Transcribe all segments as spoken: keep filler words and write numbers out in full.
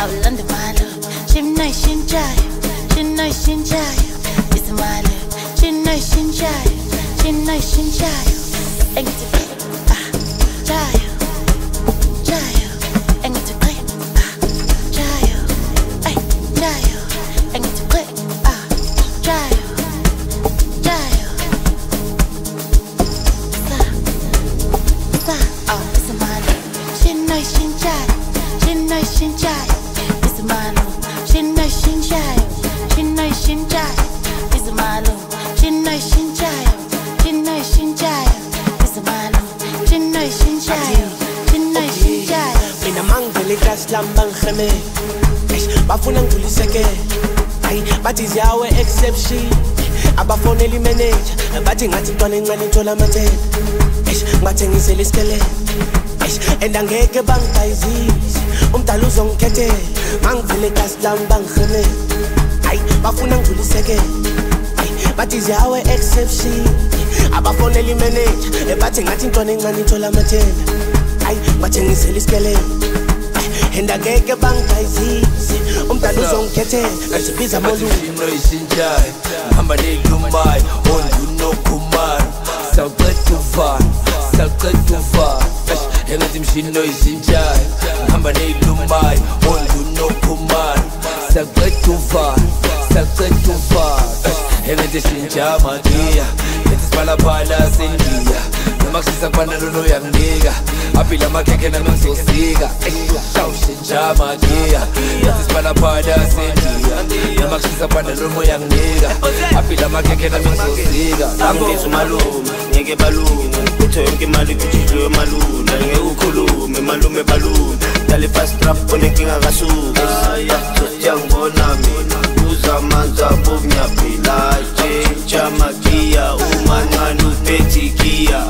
awulanda malo Chimney shinjayo Chimney shinjayo Isimalo Chimney shinjayo Chimney shinjayo Engithi ah jayo jayo Engithi ah jayo ay jayo Engithi ah jayo jayo sa sa oh Isimalo Chimney shinjayo Chimney shinjayo Isimalo Chimney shinjayo Chimney shinjayo Isimalo Chimney shinjayo Chimney shinjayo Isimalo Chimney shinjayo Chimney shinjayo Mina mangivele kasilamba ngirheme bafuna ngivuliseke hayi bathi ziyawe exception abafonela imanager bathi ngathi intwana encane ithola amathela ngathengisela isikelele and angeke bangibhayizise umdala uzongikhethela mangivele kasilamba ngirheme hayi bafuna ngivuliseke bathi ziyawe exception abafonela imanager bathi ngathi intwana encane ithola amathela hayi ngathengisela isikelele and angeke bangibhayizise umdala uzongikhethela ngizibiza molulo ishinjayo hamba nelumayo ondunokhumaro saqedwa uvalo saqedwa uvalo engathi imshino ishinjayo hamba nelumayo ondunokhumaro saqedwa uvalo saqedwa uvalo engathi shinja magiya ethi siphalaphala sendiya noma kusisa kubana lolo yanginika aphila amakhekhe nami ngizosika shinja magiya ethi siphalaphala sendiya noma kusisa kubana lolo yanginika aphila amakhekhe nami ngizosika angizwe malume ngeke balume uthe yonke imali kujidliwe malume ngeke ukhulume malume balume dale fast trap onenkinga kasuke siyangibona mina uzamanza bovnyaphila tshintsha magiya umancane uphethe giya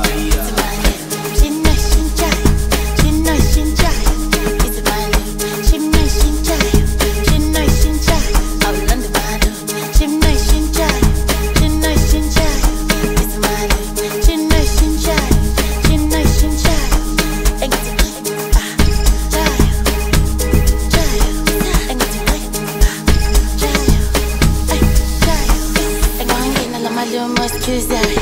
Chimney shinjayo Chimney shinjayo Isimalo Chimney shinjayo Chimney shinjayo awulanda malo Chimney shinjayo Chimney shinjayo Isimalo Chimney shinjayo Chimney shinjayo Engithi ah jayo jayo Engithi ah jayo ay jayo Engangena lamaluma sikhuzayo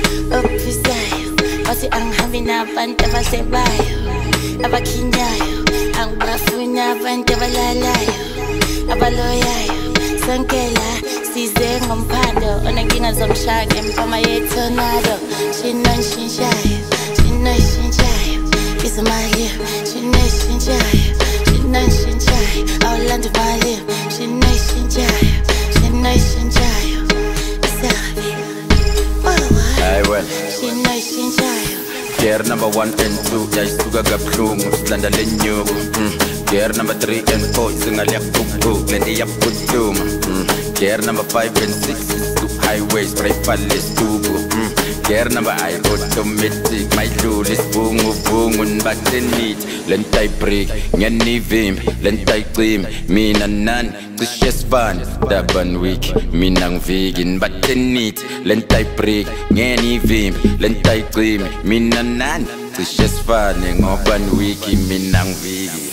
ophuzayo Bathi angihambi nabantu abasebayo abakhinyayo angibafuni abantu abalalayo abaloyayo sonkela size ngomphando onenkinga zomshaka empama yetornado Chimney shinjayo Chimney shinjayo Isimalo Chimney shinjayo Chimney shinjayo awulanda imali Chimney shinjayo Chimney shinjayo Isabi Hayi wena Chimney shinjayo Gear number one and two, yayisuka kabuhlungu silanda lenyuku mm. Gear number three and four, isingaliyakubhuku lendi yaphuthuma mm. Gear number five and six, highways, brayifale isitubu mm. Gear number I, automatic, mayidlula isibhungubhungu nibatenithi lenta ibreak, ngiyanivimba, lenta icimi mina nani cishe sifane dabani wiki mina ngiviki nibatenithi lenta ibreak, ngiyanivimba, lenta icimi mina nani cishe sifane ngobani wiki mina ngiviki